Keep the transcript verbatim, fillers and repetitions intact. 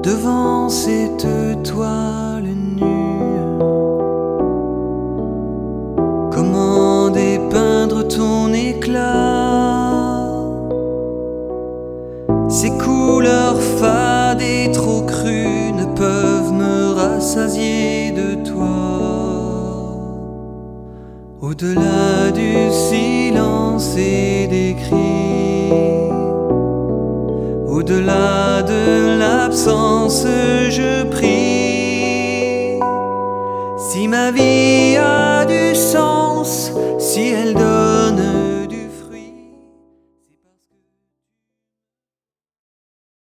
devant cette toile nue. Comment dépeindre ton éclat? Ces couleurs fades et trop crues ne peuvent me rassasier de toi. Au-delà du silence et des cris, au-delà de l'absence, je